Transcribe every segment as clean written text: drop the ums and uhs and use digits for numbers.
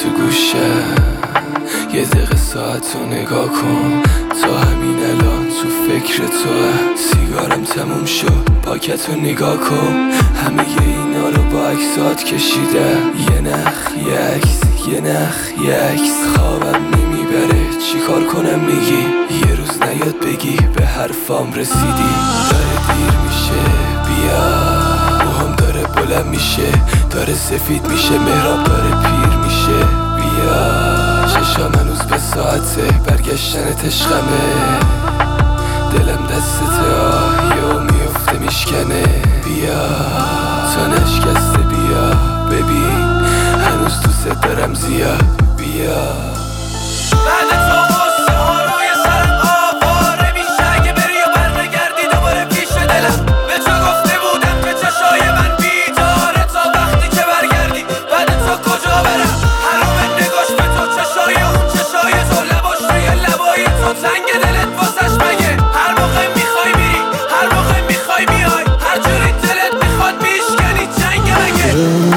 تو گوشه، یه دقیقه ساعتو نگاه کن. تا همین الان تو فکر توه. سیگارم تموم شد، پاکتو نگاه کن. همه اینا رو با عکسات کشیده. یه نخ یه عکس، یه نخ یه عکس. خوابم نمیبره چی کار کنم میگی؟ یه روز نیاد بگی به حرفام رسیدی. داره دیر میشه بیا، موهام داره بلند میشه، داره سفید میشه، مهراب داره پیر میشه. بیا چشام هنوز به ساعته، برگشتن عشقمه. دلم دستته آهیو میفته میشکنه. بیا تا نشکسته بیا، ببین هنوز دوست دارم زیاد. بیا بعد تو غصه ها روی سرم آواره میشه. اگه بری و برنگردی دوباره پیش دلم. به تو گفته بودم که چشای من بیداره تا وقتی که برگردی. بعد تو کجا برم؟ حرام نگاش به تو، چشای اون چشای تو، لباش روی لبای تو. تنگ دلت واسش مگه؟ هر موقع میخوای میری، هر موقع میخوای میای، هر جوری دلت میخواد میشکنی. جنگ مگه؟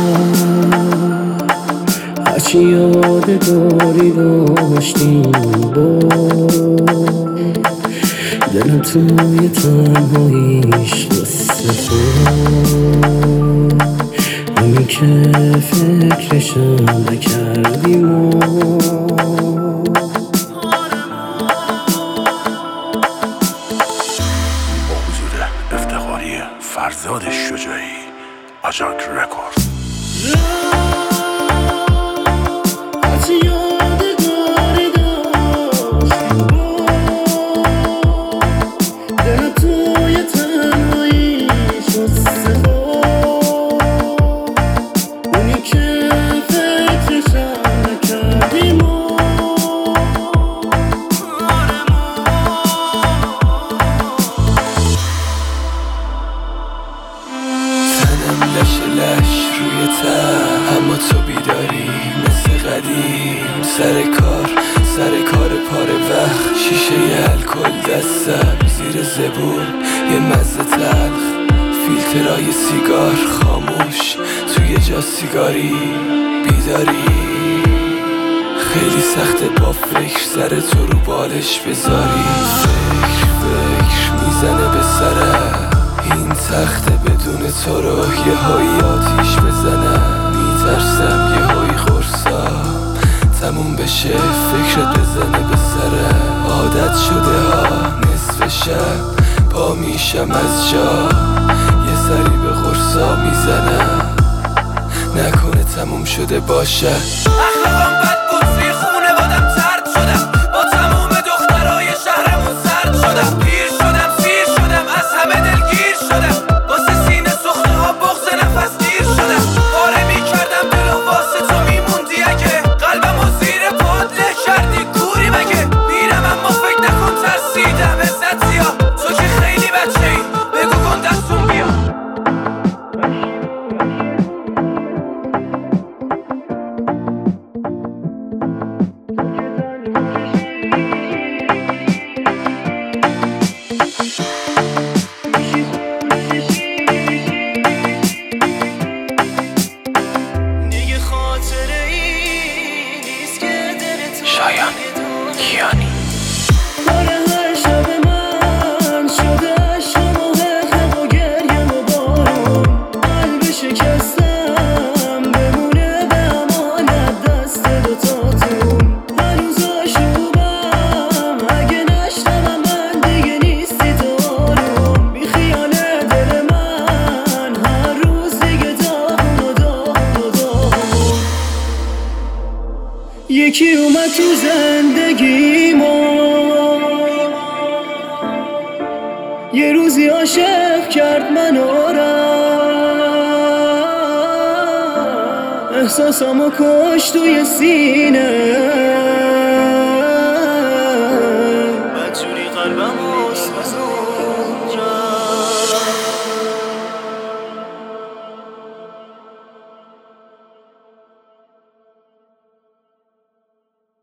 هرچی یادگاری داشتیم با دلم توی تنهاییش قصه همین که فکرشم نکردیم با حضور افتخاری فرزاد شجاعی، آژانک رکورد. هرچی یادگاری داشتیم با دلم توی تنهاییش قصه اونی که فکرشم نکردیم تنم لش لش روی تن، اما تو بیداری مثل قدیم. سر کار پاره وقت، شیشه الکل دستم زیر زبون، یه مزه تلخ. فیلترهای سیگار خاموش، توی جا سیگاری بیداری. خیلی سخته با فکر سر تو رو بالش بذاری. فکر میزنه به سرم، این تخته بدون تو رو یه هایی آتیش بزنم. میترسم یه هایی خورسام تموم بشه، فکرت بزنه به سرم. عادت شده ها نصف شب پا میشم از جا، یه سری به خورسا میزنم. نکنه تموم شده باشه. اخلاقم بد بود، توی خونه بادم ترد شدم. با تموم دخترای شهرمون سرد شدم. پیر شدم سیر شدم، از همه دلگیر شدم. واسه سینه سخته ها بغض نفس گیر شدم. پاره میکردم دلو واسه تو میموندی. اگه قلبمو زیر پات له کردی کوری مگه؟ میرم اما فکر نکن ترسیدم عزت زیاد. تو که خیلی بچه ای، بگو کن دستون بیا. شایان کیانی. کار هر شب من شده شماه خم و گریم و بارون. قلب شکستم بمونه به امانت دست دوتاتون. هنوز آشوبم اگه نشنوم من دیگه نیستی تو آروم. بی خیال دل من هر روز دیگه داغون و داغون و داغون. یکی اومد تو زندگیمو، یه روزی عاشق کرد منو احساسامو کش توی